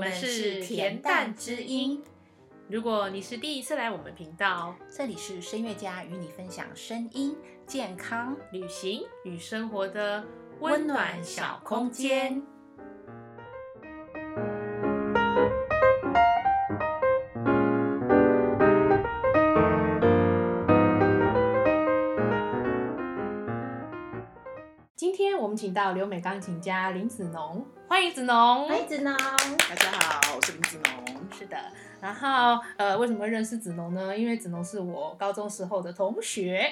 们是甜蛋之音。 如果你是第一次来我们频道， 这里是声乐家与你分享声音、健康、 旅行与生活的温暖小空间。 今天我们请到留美钢琴家林子农，欢迎子农。 欢迎子农。 大家好，我是林子农。 是的，然后为什么会认识子农呢？因为子农是我高中时候的同学。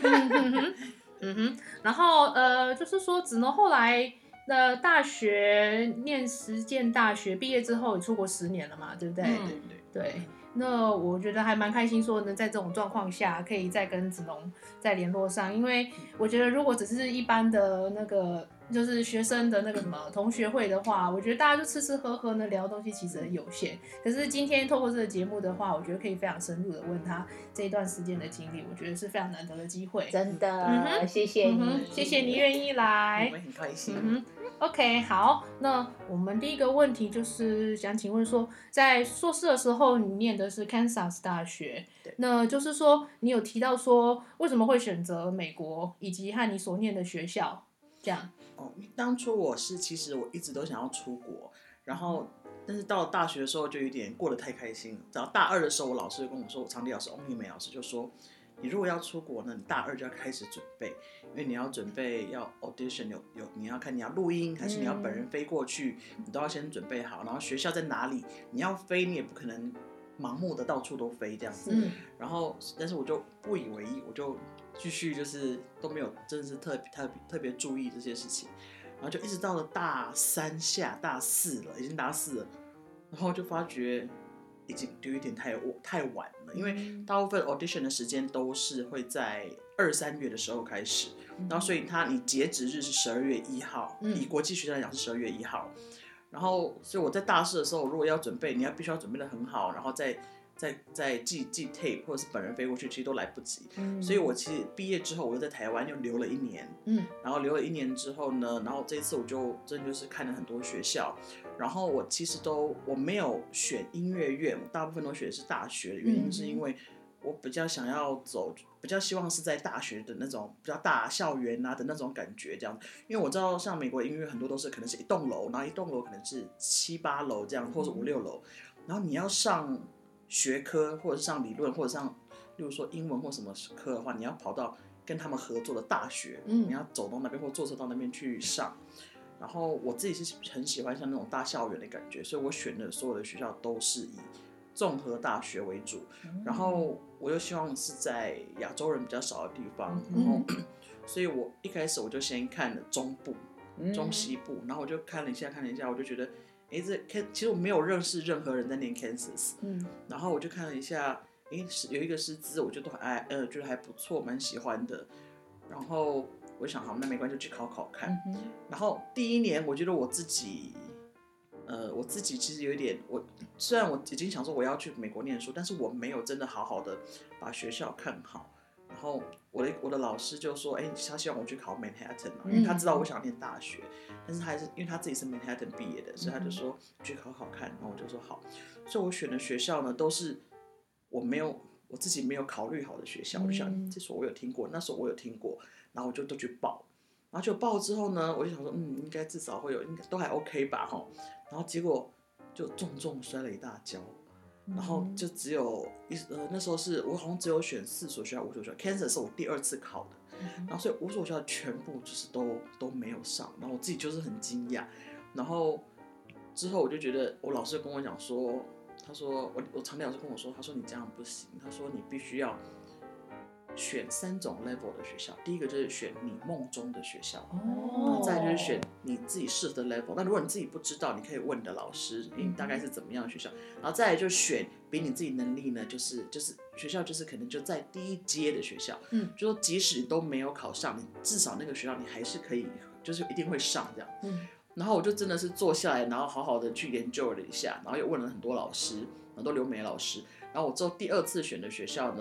然后就是说子农后来大学念实践大学，毕业之后也出国10年了嘛，对不对？对。那我觉得还蛮开心，说呢，在这种状况下可以再跟子农再联络上，因为我觉得如果只是一般的那个就是学生的那个什么同学会的话，我觉得大家就吃吃喝喝呢，聊的东西其实很有限。可是今天透过这个节目的话，我觉得可以非常深入的问他这一段时间的经历，我觉得是非常难得的机会。 真的，谢谢你， 谢谢你愿意来， 我们很开心。 OK， 好，那我们第一个问题就是想请问说，在硕士的时候你念的是 Kansas 大学，那就是说你有提到说为什么会选择美国，以及和你所念的学校这样。 当初其实我一直都想要出国，然后但是到了大学的时候就有点过得太开心了。然后大2的时候，我老师就跟我说，我长笛老师翁丽美老师就说，你如果要出国呢，你大2就要开始准备，因为你要准备要 audition， 你要看你要录音还是你要本人飞过去，你都要先准备好。然后学校在哪里，你要飞你也不可能盲目的到处都飞这样子。然后但是我就不以为意，我就继续就是都没有真的是特别注意这些事情，然后就一直到了大3下大4了，已经大4了，然后就发觉已经有一点太晚了，因为大部分 audition 的时间都是会在2、3月的时候开始，然后所以你截止日是12月1号，以国际学校来讲是12月1号，然后所以我在大4的时候，如果要准备，你必须要准备得很好，然后再寄 tape 或者是本人飞过去，其实都来不及。所以我其实毕业之后，我又在台湾又留了1年。然后留了1年之后呢，然后这一次我就真的就是看了很多学校，然后我其实我没有选音乐院，我大部分都选的是大学的原因是因为我比较想要比较希望是在大学的那种比较大校园啊的那种感觉这样，因为我知道像美国音乐很多都是可能是一栋楼，然后一栋楼可能是7、8楼这样，或者是5、6楼，然后你要上学科或者是上理论或者上例如说英文或什么科的话，你要跑到跟他们合作的大学，你要走到那边或坐车到那边去上。然后我自己是很喜欢像那种大校园的感觉，所以我选的所有的学校都是以综合大学为主，然后我又希望是在亚洲人比较少的地方，然后所以我一开始我就先看了中部、中西部，然后我就看了一下，我就觉得其实我没有认识任何人在念 Kansas，然后我就看了一下，有一个师资，我觉得觉得还不错，蛮喜欢的。然后我就想，好，那没关系，就去考考看。然后第1年，我觉得我自己其实有一点，虽然我已经想说我要去美国念书，但是我没有真的好好的把学校看好。然后我的老师就说，他希望我去考 Manhattan，因为他知道我想念大学，但是他还是因为他自己是 Manhattan 毕业的，所以他就说去考考看。然后我就说好，所以我选的学校呢都是我自己没有考虑好的学校，我就想这所我有听过，那所我有听过，然后我就都去报，然后就报之后呢，我就想说应该至少会有，应该都还 OK 吧齁，然后结果就重摔了一大跤。然后就只有那时候我好像只有选4所学校、5所学校 ，Kansas 是我第2次考的，然后所以5所学校全部就是都没有上，然后我自己就是很惊讶，然后之后我就觉得我老师跟我讲说，他说我长笛老师跟我说，他说你这样不行，他说你必须要选3种 level 的学校，第一个就是选你梦中的学校，然后再来就是选你自己适合的 level。那如果你自己不知道，你可以问你的老师，你大概是怎么样的学校，然后再来就选比你自己能力呢，就是学校就是可能就在第1阶的学校，就说即使你都没有考上，你至少那个学校你还是可以，就是一定会上这样。然后我就真的是坐下来，然后好好的去研究了一下，然后又问了很多老师，很多留美老师。然后我之后第2次选的学校呢，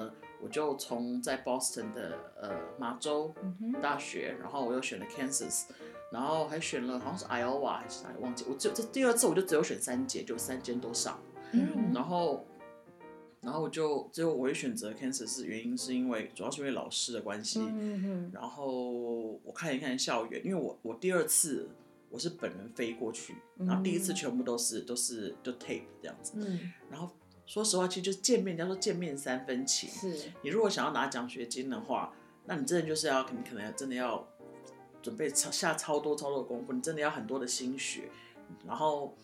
我就从在 Boston 的麻州大学，然后我又选了 Kansas， 然后还选了好像是 Iowa 还是哪里忘记，这第二次我就只有选3间，就3间都上，然后我就最后我会选择 Kansas， 原因是因为主要是因为老师的关系，然后我看一看校园，因为我第二次我是本人飞过去，然后第一次全部都是就 tape 这样子，然后说实话，其实就是见面，人家说见面3分情。 是你如果想要拿奖学金的话，那你真的就是你可能真的要准备下超多的功夫，你真的要很多的心血。然后，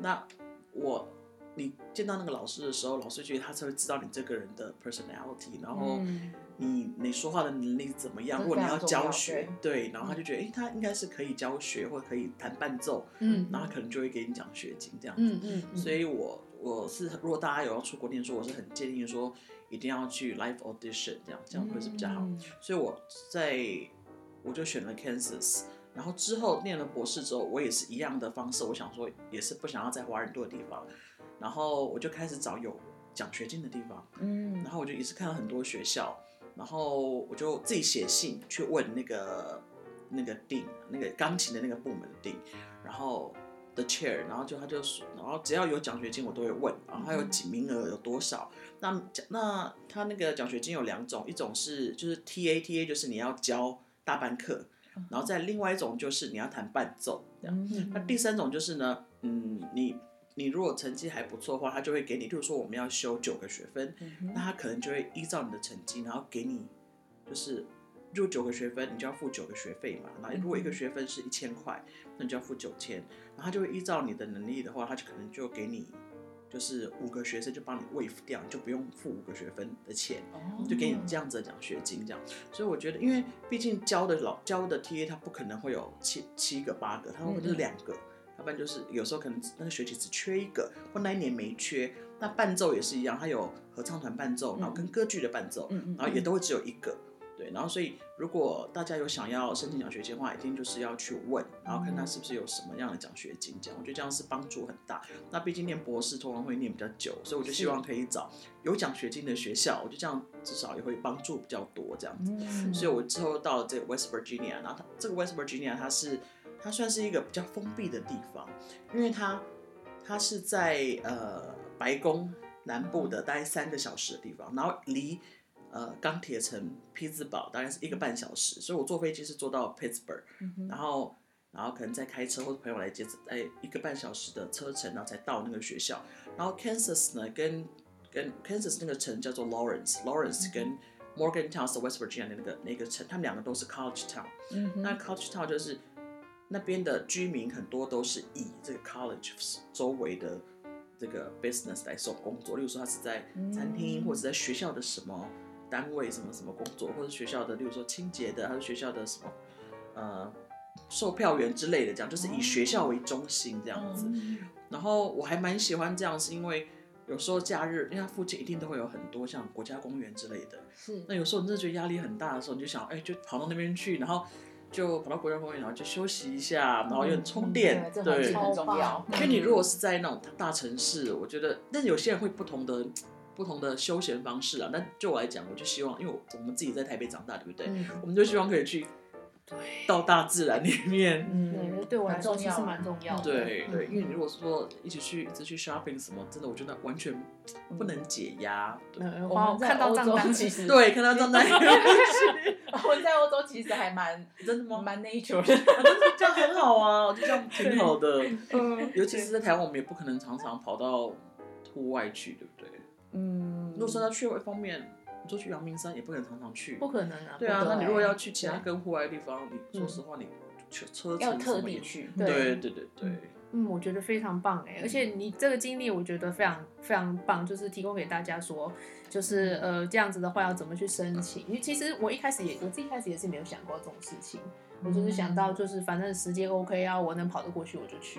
你见到那个老师的时候，老师觉得他才会知道你这个人的 personality， 然后你说话的能力怎么样。如果你要教学，对，然后他就觉得，他应该是可以教学或者可以弹伴奏，然后他可能就会给你奖学金这样子。所以我是如果大家有要出国念书，我是很建议说一定要去 live audition， 这样会是比较好。所以我就选了 Kansas， 然后之后念了博士之后，我也是一样的方式，我想说也是不想要在华人多的地方，然后我就开始找有奖学金的地方，然后我就也是看到很多学校，然后我就自己写信去问那个 dean， 那个钢琴的那个部门的 dean， 然后的 chair， 然后只要有奖学金我都会问，然后还有几名额有多少。那他那个奖学金有2种，一种是就是 TA 就是你要教大班课，然后再另外一种就是你要弹伴奏这样。那第3种就是呢，你如果成绩还不错的话，他就会给你，例如说我们要修9个学分，那他可能就会依照你的成绩，然后给你就是如果9个学分，你就要付9个学费嘛。那如果1个学分是1000块，那你就要付9000。然后他就会依照你的能力的话，他就可能就给你就是5个学生就帮你 waive 掉，你就不用付5个学分的钱，就给你这样子的奖学金这样。所以我觉得，因为毕竟教的 TA 他不可能会有7个8个，他会就是2个。要不然就是有时候可能那个学期只缺1个，或那一年没缺。那伴奏也是一样，它有合唱团伴奏，然后跟歌剧的伴奏，然后也都会只有1个。对，然后所以如果大家有想要申请奖学金的话，一定就是要去问，然后看他是不是有什么样的奖学金这样。我觉得这样是帮助很大。那毕竟念博士通常会念比较久，所以我就希望可以找有奖学金的学校，我觉得这样至少也会帮助比较多这样子。所以我之后到了这个 West Virginia， 然后这个 West Virginia 它算是一个比较封闭的地方，因为它是在白宫南部的大概3个小时的地方，然后离钢铁城匹兹堡大概是1个半小时，所以我坐飞机是坐到 Pittsburgh，然后可能再开车或者朋友来接，在1个半小时的车程，然后才到那个学校。然后 Kansas 呢，跟 Kansas 那个城叫做 Lawrence 跟 Morgantown 是 West Virginia 的那个城，他们2个都是 College Town。那 College Town 就是那边的居民很多都是以这个 college 周围的这个 business 来受工作，例如说他是在餐厅或者在学校的什么单位什么工作，或者学校的例如说清洁的，还是学校的什么售票员之类的，这样就是以学校为中心这样子。然后我还蛮喜欢这样，是因为有时候假日，因为它附近一定都会有很多像国家公园之类的。那有时候你真的觉得压力很大的时候，你就想，就跑到那边去，然后就跑到国家公园，然后就休息一下，然后又充电。 对，这很重要。 因为你如果是在那种大城市，我觉得，但是有些人会不同的休闲方式啊。但就我来讲，我就希望，因为我们自己在台北长大，对不对？我们就希望可以去到大自然里面。 对我来说其实蛮重要的。 对，因为你如果说一直去 shopping 什么，真的我觉得完全不能解压。 我们看到账单其实对，看到账单。 我们在欧洲其实还蛮真的吗？ 蛮 nature 的， 这样很好啊，我觉得这样挺好的。尤其是在台湾，我们也不可能常常跑到户外去，对不对？如果说要去外方面，你说去阳明山也不可能常常去， 不可能啊。 对啊，那你如果要去其他更户外的地方，你说实话，你车程要特地去。 对。 我觉得非常棒而且你这个经历我觉得非常非常棒，就是提供给大家说，就是这样子的话要怎么去申请。因为其实我自己一开始也是没有想过这种事情，我就是想到就是反正时间 OK 啊，我能跑得过去我就去。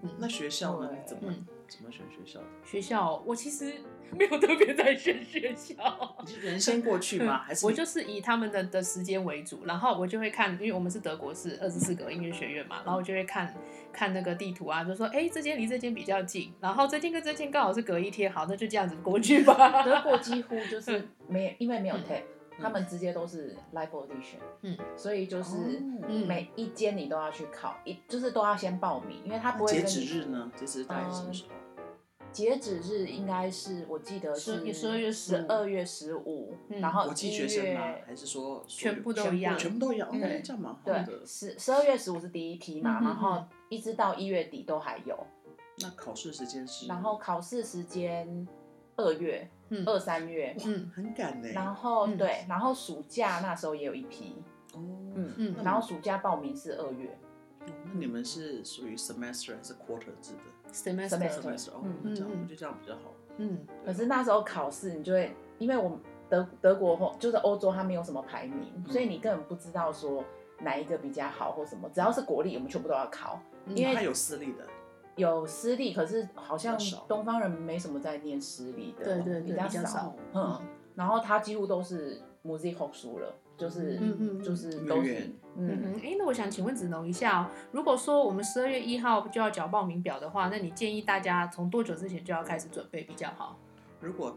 那学校呢？你怎么选学校的？ 学校我其实没有特别在选学校， 你是人先过去吗？还是我就是以他们的时间为主，然后我就会看，因为我们是德国是24个音乐学院嘛，然后我就会看那个地图啊，就说这间离这间比较近，然后这间跟这间刚好是隔一天，好，那就这样子过去吧。 德国几乎就是因为没有 tape，他们直接都是 live audition，所以就是每一间你都要去考，就是都要先报名，因为他不会跟你。 截止日呢？截止日大概是什么时候？ 截止日应该是我记得是 12 月15，然后国际学生吗？还是说全部都一样？ 全部都一样，对，这样蛮好的。 对，12月15是第一批嘛，然后一直到1月底都还有。 那考试时间是？ 然后考试时间2月、2、3月， 很赶呢。 然后对，然后暑假那时候也有一批，然后暑假报名是2月。 那你们是属于 semester 还是 quarter 制的 ？semester 哦，那这样我觉得这样比较好。 可是那时候考试你就会，因为我们德国就是欧洲，它没有什么排名，所以你根本不知道说哪一个比较好或什么，只要是国立我们全部都要考，因为它有私立的。 有私立，可是好像东方人没什么在念私立的， 对， 比较少。然后他几乎都是 music 书了，就是都是那我想请问子农一下哦，如果说我们12月1号就要缴报名表的话，那你建议大家从多久之前就要开始准备比较好？ 如果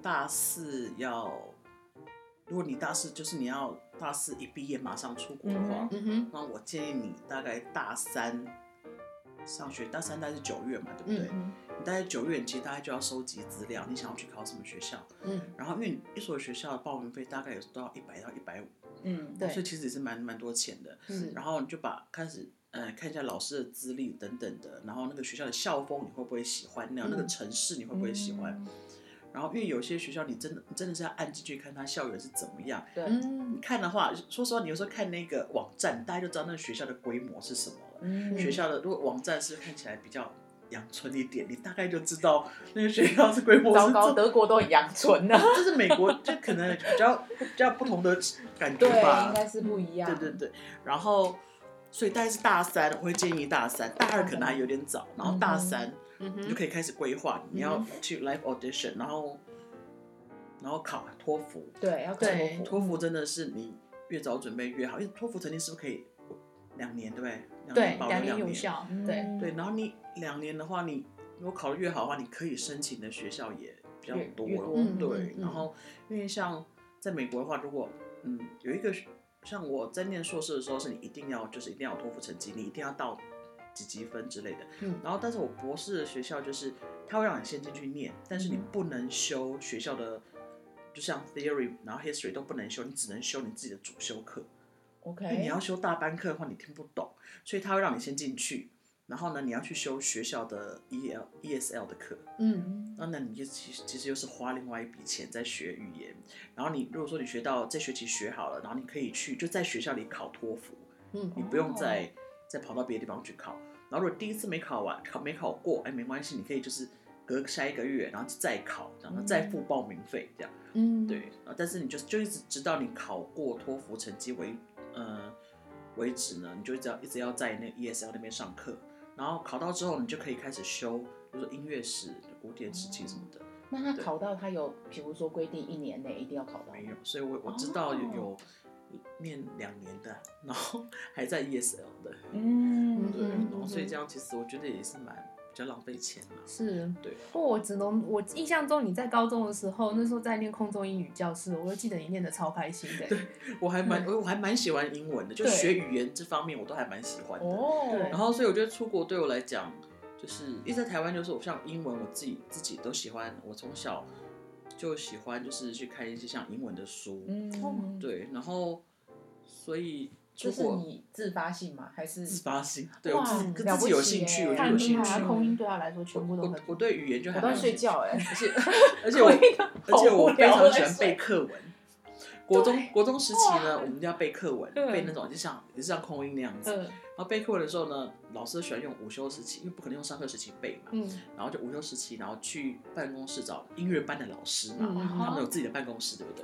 你大四就是你要大四一毕业马上出国的话，那我建议你大概大3上学，大3大概是9月嘛，对不对？你大概9月，其实大概就要收集资料，你想要去考什么学校？然后因为一所学校的报名费大概有都要100到150，对，所以其实也是蛮多钱的。然后你就开始看一下老师的资历等等的，然后那个学校的校风你会不会喜欢？那个城市你会不会喜欢？然后因为有些学校你真的是要按进去看它校园是怎么样。 对， 你看的话，说实话，你有时候看那个网站，大家就知道那个学校的规模是什么了。学校的如果网站是看起来比较阳春一点，你大概就知道那个学校是规模是。 糟糕，德国都很阳春啊。 这是美国，就可能比较不同的感觉吧。 对，应该是不一样。 对。然后，所以大概是大3，我会建议大3，大2可能还有点早，然后大3。你就可以开始规划，你要去 live audition， 然后考托福。 对，要考托福。 托福真的是你越早准备越好，因为托福成绩是不是可以2年，对不对？ 对，2年有效。 对，然后你2年的话，你如果考得越好的话，你可以申请的学校也比较多。对，然后因为像在美国的话，如果有一个像我在念硕士的时候，是你一定要有托福成绩，你一定要到几分之类的。然后但是我博士的学校就是他会让你先进去念，但是你不能修学校的，就像 theory 然后 history 都不能修，你只能修你自己的主修课。因为你要修大班课的话你听不懂，所以他会让你先进去，然后呢你要去修学校的 ESL 的课。那你就其实又是花另外一笔钱在学语言。然后你如果说你学到这学期学好了，然后你可以就在学校里考托福。你不用再跑到别的地方去考。然后如果第一次没考过，没关系，你可以就是隔下1个月，然后再考，然后再付报名费这样。对。但是你就一直直到你考过托福成绩为止呢，你就一直要在那个 ESL 那边上课。然后考到之后，你就可以开始修，比如说音乐史、古典时期什么的。 那他考到他有，比如说规定1年内一定要考到？ 没有，所以我知道有念2年的，然后还在 ESL 的。对，然后所以这样其实我觉得也是比较浪费钱嘛。 是， 对。 我印象中你在高中的时候，那时候在念空中英语教室，我就记得你念得超开心的。 对，我还蛮喜欢英文的，就学语言这方面我都还蛮喜欢的。然后所以我觉得出国对我来讲，就是一直在台湾，就是我像英文我自己都喜欢，我从小就喜欢就是去看一些像英文的书。对，然后所以。 这是你自发性吗？还是自发性？对，我自己有兴趣，我就有兴趣。 空音对他来说全部都我对语言就还蛮。 我都睡觉而且我非常喜欢背课文。国中时期呢，我们就要背课文，背那种也是像空音那样子。然后背课文的时候呢，老师喜欢用午休时期，因为不可能用上课时期背嘛。然后就午休时期，然后去办公室找音乐班的老师嘛，他们有自己的办公室，对不对？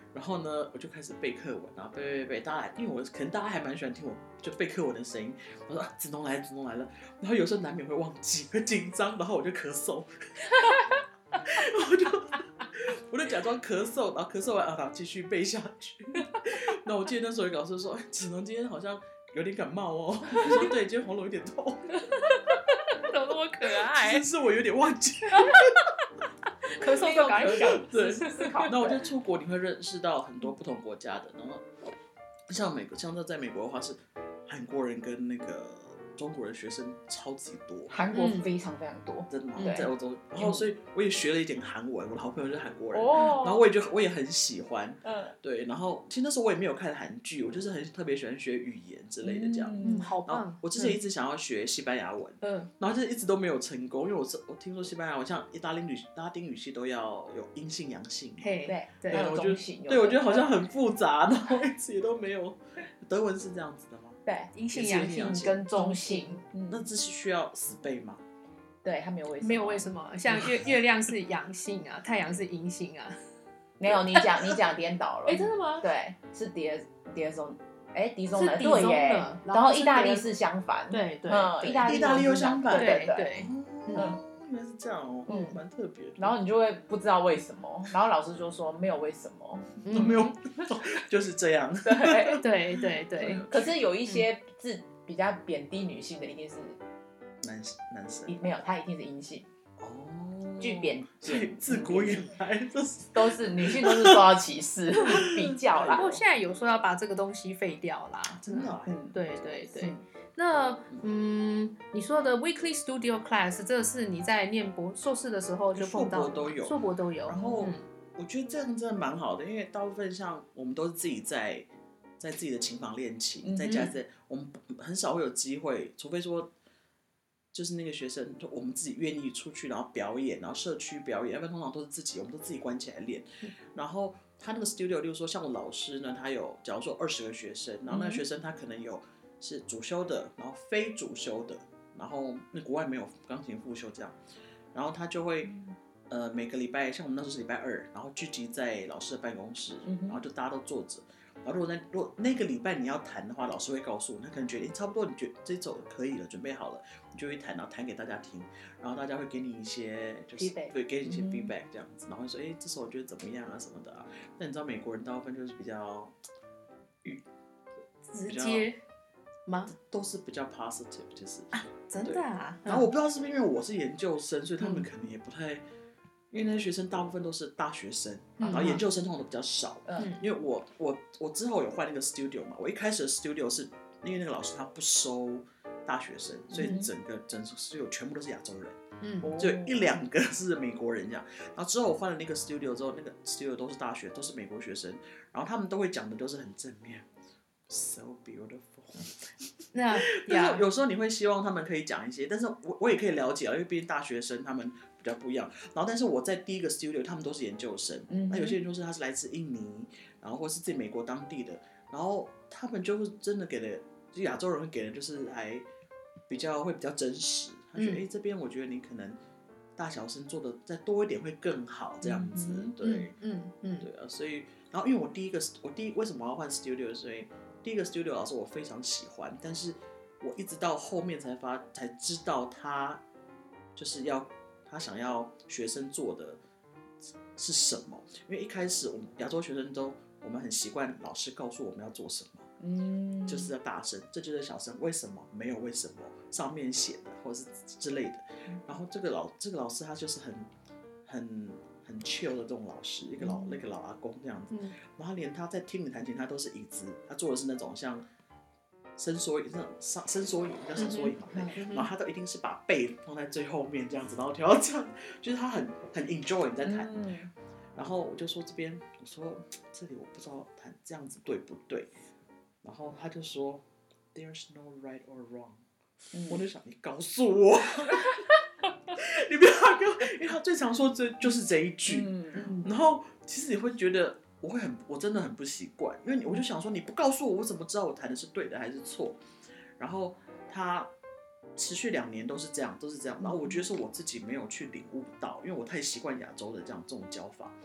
然后呢，我就开始背课文，然后背，大家因为可能大家还蛮喜欢听我就背课文的声音。我说子农来了，子农来了。然后有时候难免会忘记，会紧张，然后我就咳嗽，我就假装咳嗽，然后咳嗽完然后继续背下去。那我记得那时候有老师说，子农今天好像有点感冒哦。我说对，今天喉咙有点痛。 怎么那么可爱？ 其实是我有点忘记。 咳嗽就赶紧讲， 对， 思考。 那我就出国，你会认识到很多不同国家的，然后像美国，像在美国的话是韩国人跟那个中国人学生超级多， 韩国非常非常多， 真的吗？ 对在欧洲，然后所以我也学了一点韩文，我的好朋友就是韩国人， 哦然后我也很喜欢，对，然后其实那时候我也没有看韩剧，我就是特别喜欢学语言之类的这样。 好然后棒！ 我之前一直想要学西班牙文，然后就是一直都没有成功，因为我听说西班牙文像拉丁语系都要有阴性阳性， 对， 还有我觉得中性， 对，我觉得好像很复杂，然后一直也都没有。德文是这样子的吗？ 对， 阴性、阳性跟中性， 那这是需要死背吗？ 对，它没有为什么， 没有为什么，像月亮是阳性啊，太阳是阴性啊。 没有，你讲颠倒了。 哎，真的吗？ 对，是迪松，迪松的， 是迪松的对耶。然后意大利是相反， 对， 意大利又相反， 对， 原来是这样哦，蛮特别的。 然后你就会不知道为什么，然后老师就说没有为什么， 没有，就是这样。 对。 可是有一些字比较贬低女性的，一定是男生， 没有，他一定是阴性。 哦， 据贬， 所以自古以来都是女性都是受到歧视比较啦。 不过现在有说要把这个东西废掉啦， 真的， 对。那你说的 weekly studio class， 这是你在念硕士的时候就碰到，硕博都有。 然后我觉得这样真的蛮好的，因为大部分像我们都是自己在自己的琴房练琴，在家我们很少会有机会，除非说就是那个学生，就我们自己愿意出去，然后表演，然后社区表演，要不然通常都是我们都自己关起来练。然后他那个 studio， 例如说像我老师呢，他有假如说20个学生，然后那个学生他可能有是主修的，然后非主修的，然后那国外没有钢琴副修这样，然后他就会每个礼拜，像我们那时候是礼拜2，然后聚集在老师的办公室，然后就大家都坐着。然后如果那个礼拜你要弹的话，老师会告诉我，他可能觉得差不多，你觉得这首可以了，准备好了，你就会弹，然后弹给大家听，然后大家会给你一些就是对，给你一些 feedback 这样子，然后会说这首我觉得怎么样啊什么的啊。那你知道美国人大部分就是比较直接吗？ 都是比较 positive， 就是真的啊。 然后我不知道是不是因为我是研究生，所以他们可能也不太。因为那些学生大部分都是大学生，然后研究生通常都比较少。因为我之后有换那个 studio 嘛，我一开始的 studio 是因为那个老师他不收大学生，所以整个 studio 全部都是亚洲人，就1-2个是美国人这样。然后之后我换了那个 studio 之后，那个 studio 都是大学，都是美国学生，然后他们都会讲的都是很正面 ，so beautiful。但是有时候你会希望他们可以讲一些，但是我也可以了解啊，因为毕竟大学生他们比较不一样。然后，但是我在第一个 studio， 他们都是研究生，那有些研究生他是来自印尼，然后或是自己美国当地的，然后他们就是真的给的，就亚洲人会给的，就是还会比较真实。他觉得这边我觉得你可能大小声做的再多一点会更好，这样子，对，对啊，所以，然后因为我为什么要换 studio？ 所以第一个 studio 老师我非常喜欢，但是我一直到后面才知道他就是他想要学生做的是什么。因为一开始我们亚洲学生我们很习惯老师告诉我们要做什么，就是要大声，这就是小声，为什么没有为什么上面写的或者是之类的。然后这个老师他就是很 chill 的这种老师，那个老阿公这样子。然后他连他在听你弹琴，他都是椅子，他做的是那种像伸缩椅，那种伸缩椅叫伸缩椅嘛，然后他都一定是把背放在最后面这样子，然后调到这样，就是他很 enjoy 你在弹。然后我就说这边，我说这里我不知道弹这样子对不对，然后他就说 There's no right or wrong。我就想你告诉我。你不要给我，因为他最常说就是这一句，然后其实你会觉得我真的很不习惯，因为我就想说你不告诉我，我怎么知道我弹的是对的还是错？然后他持续2年都是这样，然后我觉得是我自己没有去领悟到，因为我太习惯亚洲的这种教法。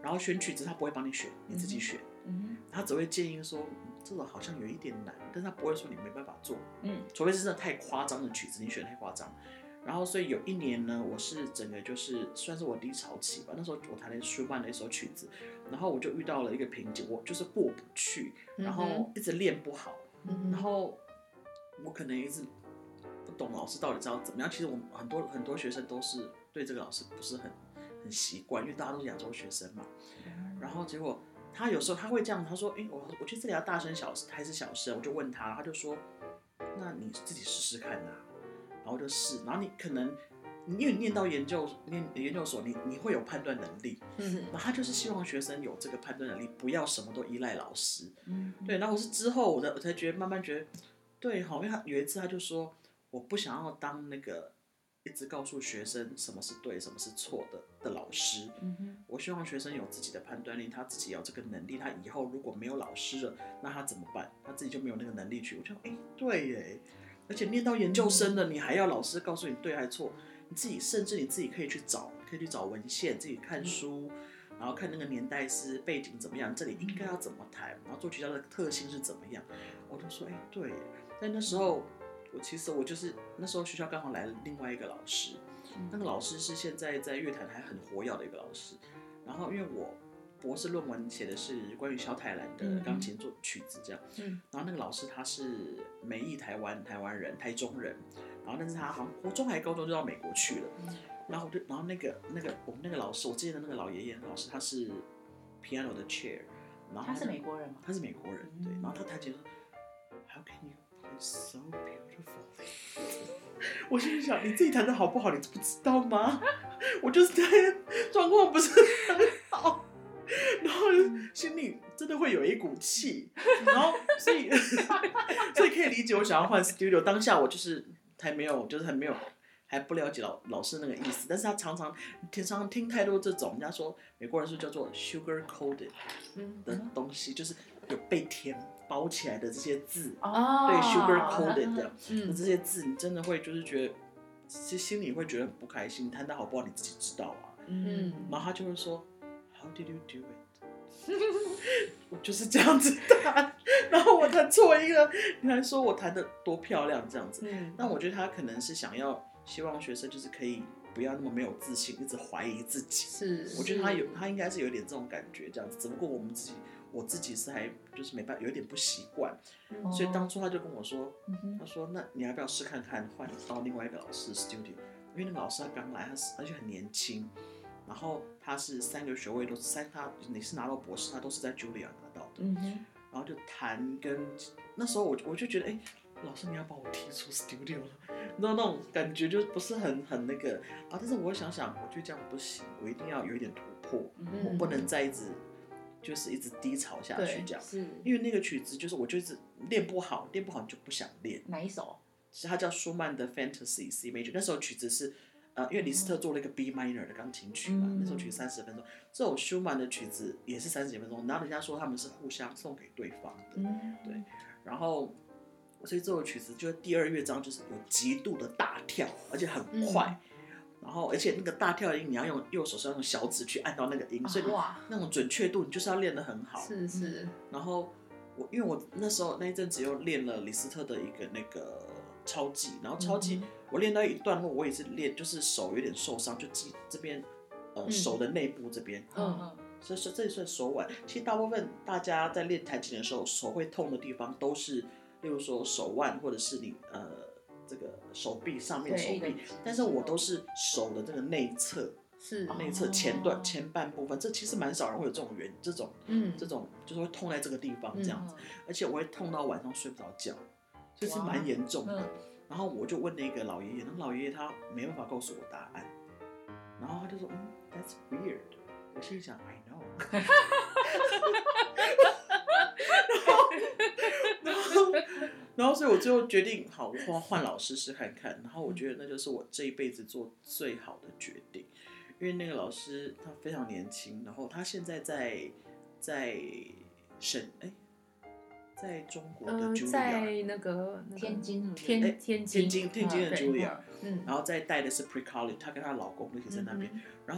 然后选曲子他不会帮你选，你自己选，他只会建议说，这个好像有一点难，但是他不会说你没办法做，除非是真的太夸张的曲子，你选太夸张。然后所以有一年呢，我是整个就是算是我低潮期吧，那时候我弹了舒曼的一首曲子，然后我就遇到了一个瓶颈，我就是过不去，然后一直练不好，然后我可能一直不懂老师到底知道怎么样。其实我们很多学生都是对这个老师不是很习惯，因为大家都是亚洲学生嘛。然后结果他有时候他会这样，他说：“我觉得这里要大声还是小声？”我就问他，他就说：“那你自己试试看啊。”然后就试，然后你可能因为你念到研究所，你会有判断能力，然后他就是希望学生有这个判断能力，不要什么都依赖老师，对。然后我是之后我才觉得慢慢觉得，对哈，因为他有一次他就说，我不想要当那个一直告诉学生什么是对什么是错的老师，我希望学生有自己的判断力，他自己有这个能力，他以后如果没有老师了，那他怎么办？他自己就没有那个能力去。我就对耶。而且念到研究生了，你还要老师告诉你对还是错？你自己甚至你自己可以去找文献，自己看书，然后看那个年代是背景怎么样，这里应该要怎么弹，然后作曲家的特性是怎么样。我就说，对耶。但那时候我就是那时候学校刚好来了另外一个老师，那个老师是现在在乐坛还很活跃的一个老师。然后因为我博士论文写的是关于萧泰兰的钢琴曲子这样，然后那个老师他是美裔台湾人，台中人，然后但是他好像国中还高中就到美国去了，然后我们那个老师，我之前的那个老爷爷老师他是 piano 的 chair， 然后他是美国人吗？ 他是美国人，对，然后他弹琴说 How can you play so beautifully？ 我心里想，你自己弹的好不好，你不知道吗？我就是弹状况不是很好。然后心里真的会有一股气，然后所以可以理解我想要换 studio。当下我就是还不了解老师那个意思，但是他常常听太多这种人家说美国人是叫做 sugar coated 的东西，就是有被甜包起来的这些字，对 sugar coated 的这些字，你真的会就是觉得心里会觉得很不开心，弹得好不好你自己知道啊。然后他就会说。How did you do it？ 我就是这样子弹，然后我弹错音了，你还说我弹得多漂亮这样子。但我觉得他可能是希望学生就是可以不要那么没有自信，一直怀疑自己。 是， 我觉得他应该是有点这种感觉这样子，只不过我自己是还就是没办法，有点不习惯，所以当初他就跟我说，他说那你要不要试看看换到另外一个老师的 studio？ 因为那个老师他刚来，而且很年轻。然后他是3个学位都是你是拿到博士，他都是在 Julia 拿到的。然后就弹跟那时候我就觉得，老师你要把我踢出 studio 了，那种感觉就不是很那个啊。但是我想想，我觉得这样不行，我一定要有一点突破，我不能再一直低潮下去这样。因为那个曲子就是我就是练不好你就不想练。 哪一首？ 是它叫舒曼的 Fantasy C Major， 那首曲子是。因为李斯特做了一个 B minor 的钢琴曲嘛，那首曲30分钟，这首舒曼的曲子也是30几分钟，然后人家说他们是互相送给对方的，对，然后所以这首曲子就是第2乐章就是有极度的大跳，而且很快，然后而且那个大跳的音你要用右手是要用小指去按到那个音，所以那种准确度你就是要练得很好， 是， 然后因为我那时候那一阵子又练了李斯特的一个那个超技，然后超技我练到一段落，我也是练，就是手有点受伤，就这边手的内部这边，所以这也算手腕。其实大部分大家在练弹琴的时候，手会痛的地方都是，例如说手腕或者是你这个手臂上面手臂，但是我都是手的这个内侧。内侧前半部分，这其实蛮少人会有这种就是会痛在这个地方这样子，而且我会痛到晚上睡不着觉，所以是蛮严重的。然后我就问那个老爷爷，那老爷爷他没办法告诉我答案，然后他就说，That's weird。我心里想 I know 然后所以我最后决定，好，我换老师试看看。然后我觉得那就是我这一辈子做最好的决定，因为那个老师他非常年轻，然后他现在在中国的 Julia， 在那个天津的 Julia， 然后再带的是 Pre-College， 她跟她老公一起在那边。然后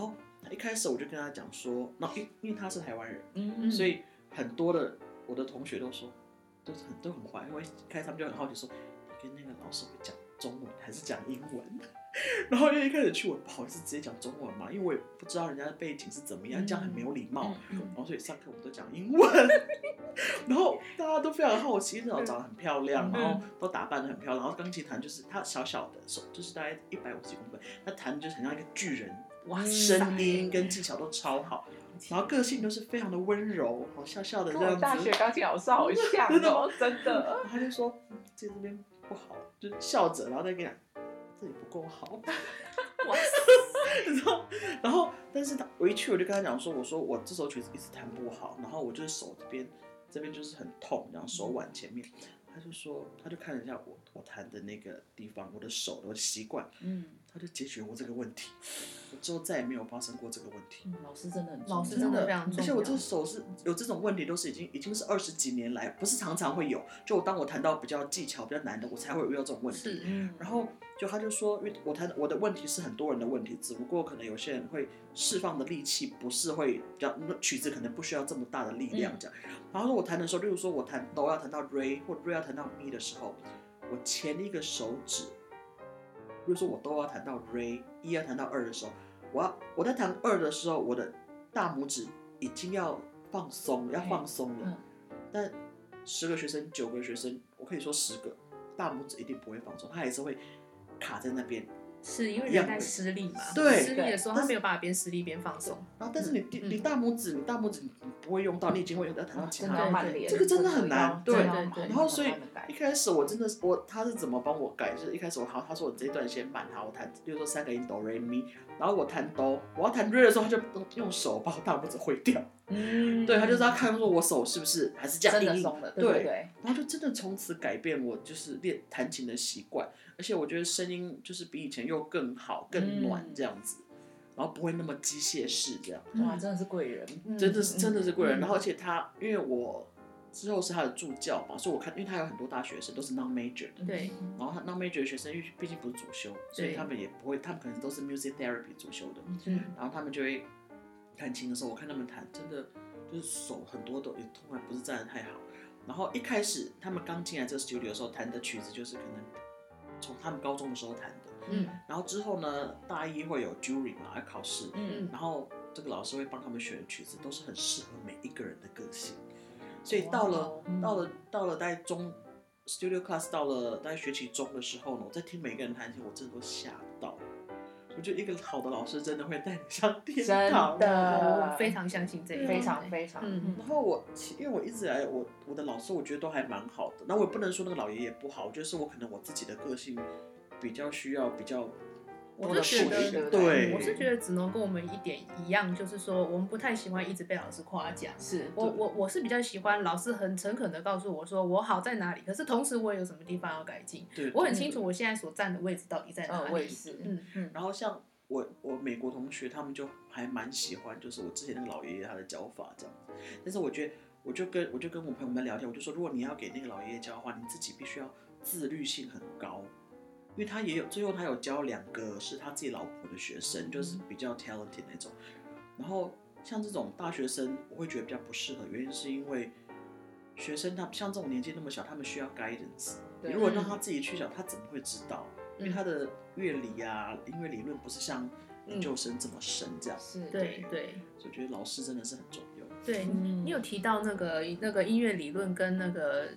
一开始我就跟他讲说，那因为他是台湾人， 嗯所以很多的我的同学都说都很坏，因为一开始他们就很好奇说，你跟那个老师会讲中文还是讲英文？然后因为一开始去我不好意思直接讲中文嘛，因为我也不知道人家的背景是怎么样，这样很没有礼貌。然后所以上课我们都讲英文，然后大家都非常好奇，至少长得很漂亮，然后都打扮得很漂亮，然后钢琴弹就是他小小的手就是大概150几公分，他弹就是很像一个巨人，哇，声音跟技巧都超好。然后个性都是非常的温柔，好笑笑的这样子。 跟我大学钢琴老师好像哦，真的。 他就说这边不好，就笑着，然后再跟你讲这里不够好。哇然后，但是我一去我就跟他讲说，我说我这首曲子一直弹不好，然后我就是手这边就是很痛，然后手腕前面。他就说，他就看了一下我弹的那个地方，我的手的习惯，他就解决我这个问题，我之后再也没有发生过这个问题。 老师真的很重要，老师真的非常重要。 而且我这手是有这种问题，都是已经是20几年来，不是常常会有。就当我弹到比较技巧比较难的，我才会有遇到这种问题。然后他就说，因为我的问题是很多人的问题，只不过可能有些人会释放的力气不是会比较曲子可能不需要这么大的力量这样。然后说我弹的时候，例如说我弹哆要弹到 re 或 re 要弹到 mi 的时候，我前一个手指，比如说我哆要弹到 re 1要弹到2的时候，我在弹2的时候，我的大拇指已经要放松了，但10个学生9个学生，我可以说10个大拇指一定不会放松，他还是会卡在那边。 是因为人在施力嘛？ 对， 施力的时候他没有办法边施力边放松。 然后，但是你大拇指你不会用到，你已经会要弹到其他的， 这个真的很难。对， 然后所以一开始我真的是他是怎么帮我改？就是一开始他说我这一段先慢，我弹，比如说3个音哆来咪，然后我弹哆，我要弹瑞的时候，他就用手把我大拇指挥掉。对，他就是要看说我手是不是还是这样硬松的， 对，然后就真的从此改变我就是练弹琴的习惯，而且我觉得声音就是比以前又更好、更暖这样子，然后不会那么机械式这样。 哇，真的是贵人， 真的是贵人。然后而且他因为我之后是他的助教嘛，所以我看，因为他有很多大学生都是 non major 的， 对， 然后他 non major 的学生因为毕竟不是主修，所以他们也不会，他们可能都是 music therapy 主修的，然后他们就会弹琴的时候，我看他们弹真的就是手很多都也突然不是站得太好。然后一开始他们刚进来这个 studio 的时候弹的曲子就是可能从他们高中的时候弹的，然后之后呢大一会有 jury 嘛，要考试，然后这个老师会帮他们选的曲子都是很适合每一个人的个性，所以到了大概中 studio class 到了大概学期中的时候呢，我在听每个人弹琴，我真的都吓到。我觉得一个好的老师真的会带你上天堂， 真的， 我非常相信这一非常非常。 然后因为我一直以来我的老师我觉得都还蛮好的，那我也不能说那个老爷爷不好，我觉得是我可能我自己的个性比较需要比较。 我是觉得， 对， 我是觉得子农跟我们一点一样，就是说我们不太喜欢一直被老师夸奖。 是我是比较喜欢老师很诚恳的告诉我说我好在哪里，可是同时我也有什么地方要改进。 对， 我很清楚我现在所站的位置到底在哪里。 我也是。 然后像我美国同学他们就还蛮喜欢，就是我之前那个老爷爷他的教法这样子。但是我觉得我就跟我朋友们聊天，我就说如果你要给那个老爷爷教的话，你自己必须要自律性很高。因为他也有，最后他有教2个是他自己老婆的学生，就是比较 talented 那种。然后像这种大学生，我会觉得比较不适合，原因是因为学生他像这种年纪那么小，他们需要 guidance。你如果让他自己去讲，他怎么会知道？因为他的乐理啊、音乐理论不是像研究生这么深这样。 是，对。 所以我觉得老师真的是很重要。 对，你有提到那个音乐理论跟那个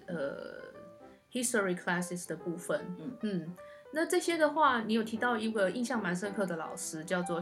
history classes 的部分，那这些的话，你有提到一个印象蛮深刻的老师，叫做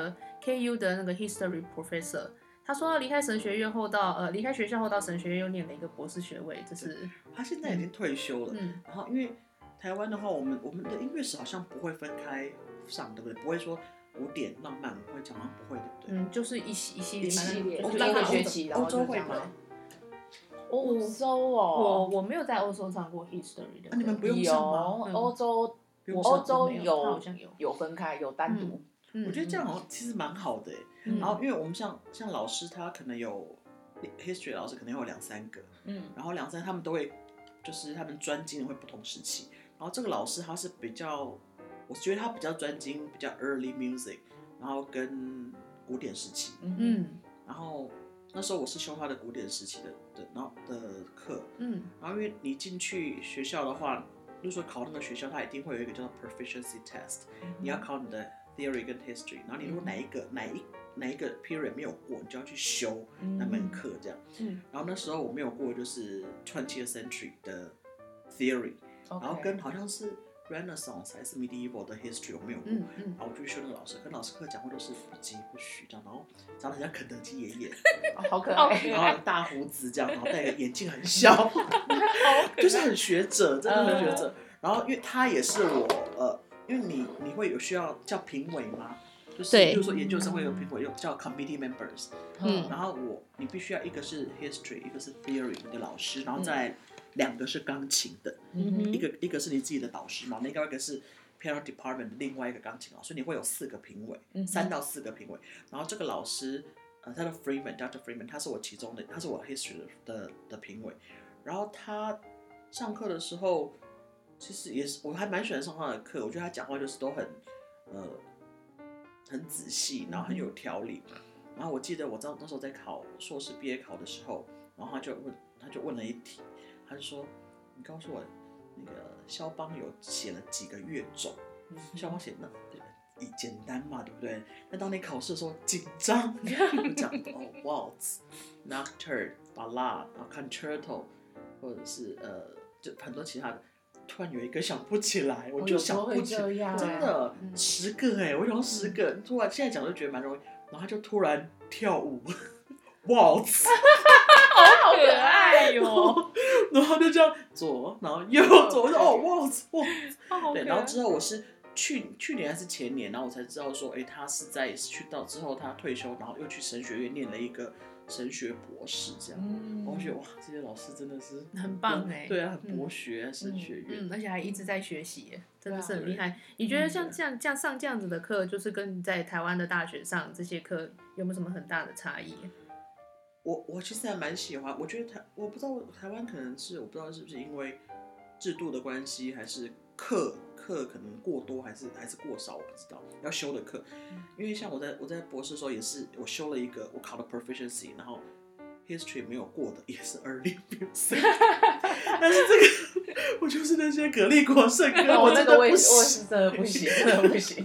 KU 的那个 history professor。他说离开神学院后离开学校后到神学院又念了一个博士学位，这是他现在已经退休了。然后因为台湾的话，我们的音乐史好像不会分开上，对不对？不会说古典、浪漫，我会讲好像不会，对不对？ 就是一系列， 就一个学期， 欧洲会吗？ 欧洲哦， 我没有在欧洲上过 history 的。 你们不用上吗？ 欧洲有分开，有单独。 我觉得这样好像其实蛮好的。然后因为我们像老师他可能有 history 老师可能有2-3个，然后2-3他们都会就是他们专精的会不同时期。然后这个老师他是比较，我觉得他比较专精，比较 early music， 然后跟古典时期，然后那时候我是修他的古典时期的课，然后因为你进去学校的话，就是说考那个学校，它一定会有一个叫做 proficiency test，你要考你的 theory 跟 history， 然后你如果哪一个 period 没有过，你就要去修那门课这样。然后那时候我没有过，就是 20th century 的 theory， 然后跟好像是 Renaissance 还是 medieval 的 history 我没有过，然后我就去修那个老师，跟老师课讲话都是不疾不徐这样，然后长得很像肯德基爷爷， 好可爱， 然后大胡子这样，然后戴个眼镜很小，就是很学者，真的很学者。然后因为他也是我因为你会有需要叫评委吗？就是比如说研究生会有评委，叫 committee members，然后你必须要一个是 history， 一个是 theory 的老师，然后再2个是钢琴的，一个是你自己的导师嘛，另外一个是 piano department 的另外一个钢琴老师，你会有4个评委，3到4个评委。然后这个老师他叫 Dr. Freeman， 他是我其中的，他是我 history 的评委。然后他上课的时候，其实也是我还蛮喜欢上他的课，我觉得他讲话就是都很仔细，然后很有条理。然后我记得我那时候在考硕士毕业考的时候，然后他就问了一题，他就说：“你告诉我，那个肖邦有写了几个乐种？”肖邦写那简单嘛，对不对？但当你考试的时候紧张，就讲waltz、nocturne、ballade， 然后 concerto， 或者是就很多其他的。突然有一个想不起来，我就想不起来，真的10个我想10个，突然现在讲就觉得蛮容易，然后他就突然跳舞，waltz， 好可爱哟， 然后就这样左，然后右左，我就waltz， 对，然后之后我是去年还是前年，然后我才知道说，他是在去到之后他退休，然后又去神学院念了一个神学博士这样，我觉得哇，这些老师真的是很棒对啊，很博学，神学院， 而且还一直在学习，真的是很厉害。你觉得像上这样子的课，就是跟你在台湾的大学上这些课有没有什么很大的差异？ 我其实还蛮喜欢，我觉得我不知道台湾可能是我不知道是不是因为制度的关系，还是课可能过多，还是过少，我不知道要修的课。因为像我在博士的时候也是，我修了一个我考了 proficiency， 然后 history 没有过的也是 early music， 但是这个我就是那些格力果圣歌， 我真的我是真的不行，真的不行。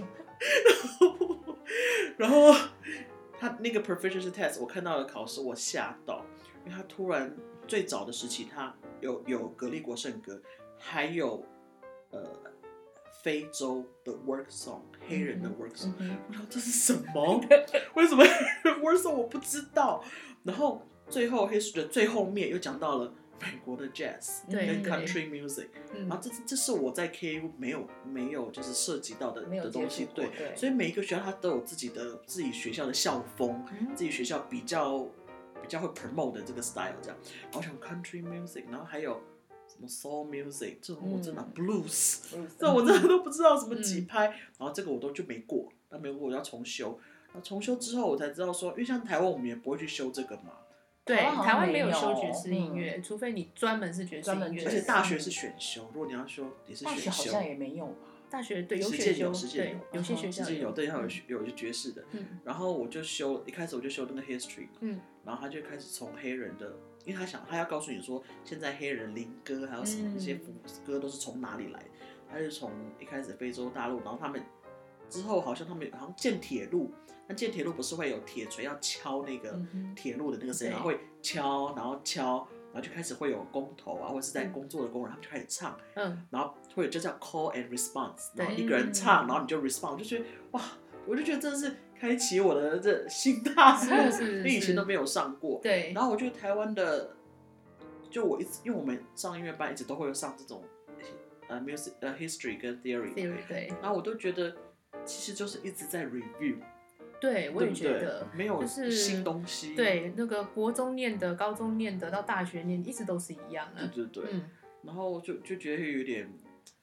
然后他那个 proficiency test 我看到了考试，我吓到，因为他突然最早的时期他有格力果圣歌，还有非洲的 work song， 黑人的 work song， 我想这是什么？为什么黑人 work song 我不知道？然后最后 history 的最后面又讲到了美国的 jazz 跟 country music， 然后这是我在 KU 没有就是涉及到的东西，对，所以每一个学校它都有自己学校的校风，自己学校比较会 promote 的这个 style 这样。然后像 country music， 然后还有什么 soul music， 这种我真的 blues， 这我真的都不知道什么几拍，然后这个我都就没过，那没过我要重修，然后重修之后我才知道说，因为像台湾我们也不会去修这个嘛。 对，台湾没有修爵士音乐，除非你专门是爵士音乐， 而且大学是选修，如果你要修也是选修。 大学好像也没有吧？ 大学对有选修， 对， 有些学校有，对，它有爵士的。然后我就修，一开始我就修那个 history， 然后他就开始从黑人的，因为他要告诉你说，现在黑人灵歌还有什么那些歌都是从哪里来，他就从一开始非洲大陆，然后他们之后好像建铁路。那建铁路不是会有铁锤要敲那个铁路的那个声音，然后会敲，然后就开始会有工头啊，或者是在工作的工人，他们就开始唱，然后会有就叫 call and response， 然后一个人唱，然后你就 respond， 我就觉得哇，我就觉得真的是开启我的这新大陆，因为以前都没有上过。 对， 然后我觉得台湾的，就因为我们上音乐班一直都会有上这种music history 跟 theory， 对， 然后我都觉得其实就是一直在 review。 对，我也觉得没有新东西。 对，那个国中念的、高中念的到大学念，一直都是一样的。 对，然后就觉得有点，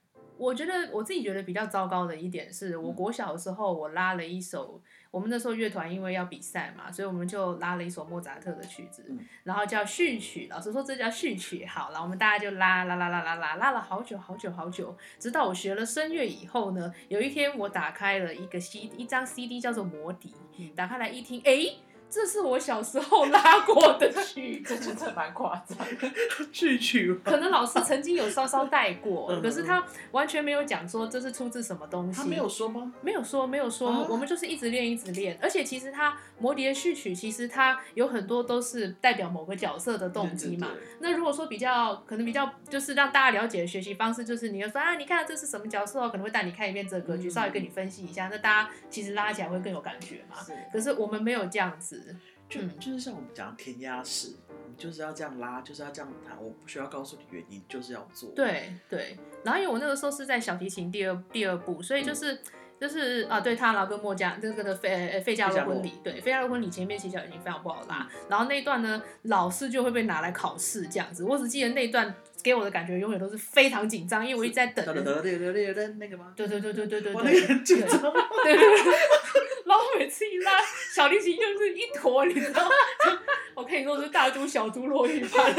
我觉得我自己觉得比较糟糕的一点是，我国小的时候我拉了一首，我们那时候乐团因为要比赛嘛，所以我们就拉了一首莫扎特的曲子，然后叫序曲，老师说这叫序曲，好，然后我们大家就拉了好久，直到我学了声乐以后呢，有一天我打开了一张 CD 叫做《魔笛》，打开来一听，这是我小时候拉过的曲子， 这真的蛮夸张。 序曲可能老师曾经有稍稍带过，可是他完全没有讲说这是出自什么东西。 他没有说吗？ 没有说，我们就是一直练。而且其实他魔笛的序曲，其实它有很多都是代表某个角色的动机嘛。 对。 那如果说可能比较就是让大家了解的学习方式，就是你要说你看这是什么角色，可能会带你看一遍这个歌剧，稍微跟你分析一下，那大家其实拉起来会更有感觉嘛。可是我们没有这样子。 就是像我们讲填鸭式，你就是要这样拉，就是要这样弹，我不需要告诉你原因，就是要做。 对。然后因为我那个时候是在小提琴第二部，所以就是对，他然后跟莫加这个的费加罗婚礼，对，费加罗婚礼前面其实已经非常不好拉，然后那一段呢，老师就会被拿来考试这样子。我只记得那一段给我的感觉永远都是非常紧张，因为我一直在等。 那个吗？ 对， 我那个很紧张。 对。然后每次一拉小提琴就是一坨，你知道？我可以说是大猪小猪落玉盘。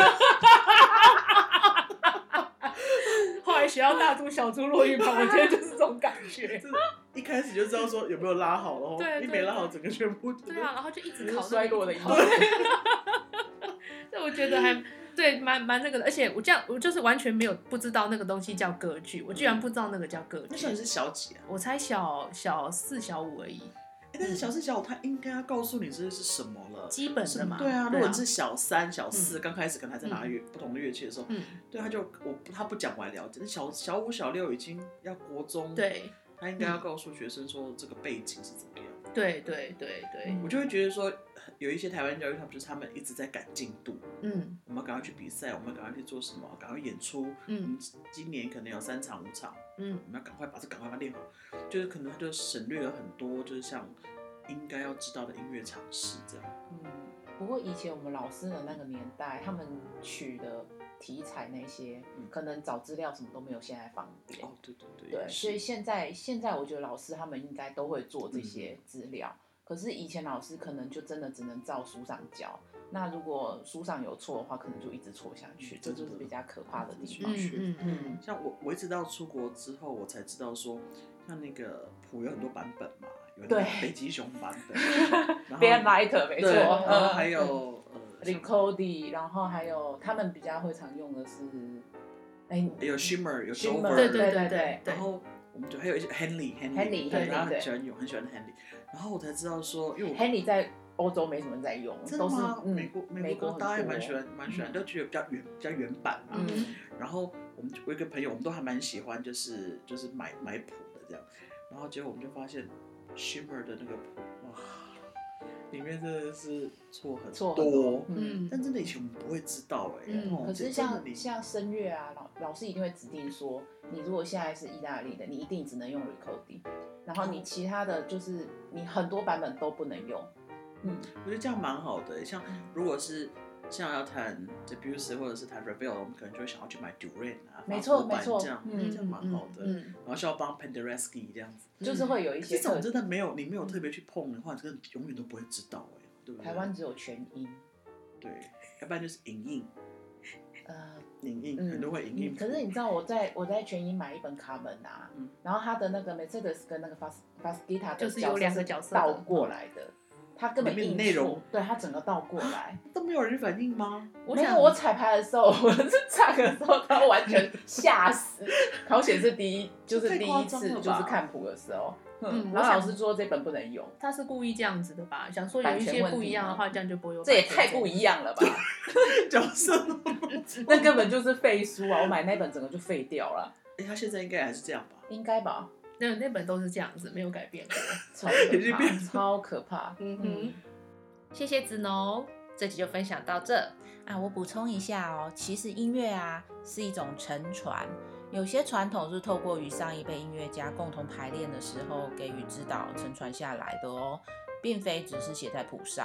后来学到大猪小猪落玉盘，我觉得就是这种感觉。 一开始就知道说有没有拉好了， 对， 一没拉好整个全部。 对啊，然后就一直考衰落的一对。所以我觉得还对蛮那个的，而且我就是完全没有不知道那个东西叫歌剧，我居然不知道那个叫歌剧。 那时候你是小几啊？ 我才小4、小5而已。 但是小4、小5他应该要告诉你这是什么了， 基本的嘛。 对啊，如果你是小3、小4，刚开始可能还在拿不同的乐器的时候，对，他不讲我还了解。小5、小6已经要国中， 对， 他应该要告诉学生说这个背景是怎么样。 对。 我就会觉得说，有一些台湾教育，他们一直在赶进度。我们赶快去比赛，我们赶快去做什么，赶快演出。今年可能有3场5场，我们要赶快把它练好。就是可能他就省略了很多，就是像应该要知道的音乐常识这样。 不过以前我们老师的那个年代，他们取的题材那些，可能找资料什么都没有现在方便。对，所以现在我觉得老师他们应该都会做这些资料。可是以前老师可能就真的只能照书上教，那如果书上有错的话，可能就一直错下去，这就是比较可怕的地方。 像我一直到出国之后，我才知道说，像那个谱有很多版本嘛，有那个北极熊版本 ，Bandlight 没错， 然后还有 Ricordi， 然后还有他们比较会常用的是， 有 Shimmer， 有 Dover， 对， 然后我们就还有一些 Henley， 然后很喜欢 Henley， 然后我才知道说，因为 Henley 在欧洲没什么人在用， 真的吗？ 都是美国大家也蛮喜欢，都觉得比较原版嘛。然后我一个朋友，我们都还蛮喜欢，就是买谱的这样。然后结果我们就发现 Shimmer 的那个谱，哇，里面真的是错很多。但真的以前我们不会知道可是像声乐啊，老师一定会指定说，你如果现在是意大利的，你一定只能用 Ricordi， 然后你其他的就是你很多版本都不能用。 我觉得这样蛮好的。像如果是像要弹 Debussy 或者是弹 Ravel， 我们可能就会想要去买 Duran 啊， 没错， 这样蛮好的。然后需要帮 Penderecki 这样子， 就是会有一些。 这种真的你没有特别去碰的话，真的永远都不会知道对不对？ 台湾只有全音， 对，要不然就是影印。影印很多会影印。 可是你知道我在全音买一本卡门啊，然后他的那个 Mercedes 跟那个 Fascita 就是有2个角色倒过来的。他根本印内容对他整个倒过来， 都没有人反应吗？ 没有，我彩排的时候，我是唱的时候，他完全吓死。考选是第一次就是看谱的时候，然后老师说这本不能用， 他是故意这样子的吧？想说有一些不一样的话，这样就不会有。 这也太不一样了吧？ 角色那根本就是废书啊！我买那本整个就废掉了。 他现在应该还是这样吧？ 应该吧。 那本都是这样子，没有改变过， 超可怕。 谢谢子农，这集就分享到这啊。我补充一下哦，其实音乐啊是一种承传，有些传统是透过与上一辈音乐家共同排练的时候给予指导承传下来的哦，并非只是写在谱上。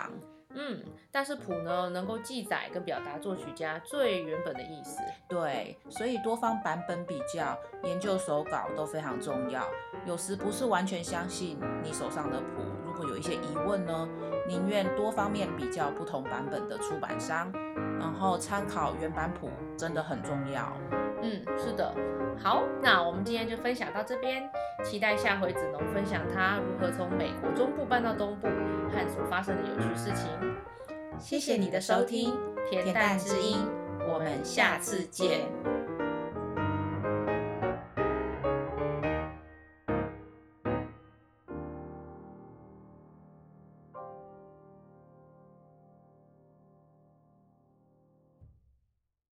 但是谱呢能够记载跟表达作曲家最原本的意思。 对，所以多方版本比较、研究手稿都非常重要。有时不是完全相信你手上的谱，如果有一些疑问呢，宁愿多方面比较不同版本的出版商，然后参考原版谱，真的很重要。 是的。好，那我们今天就分享到这边，期待下回子农分享他如何从美国中部搬到东部和所发生的有趣事情。 谢谢你的收听，天籁之音，我们下次见。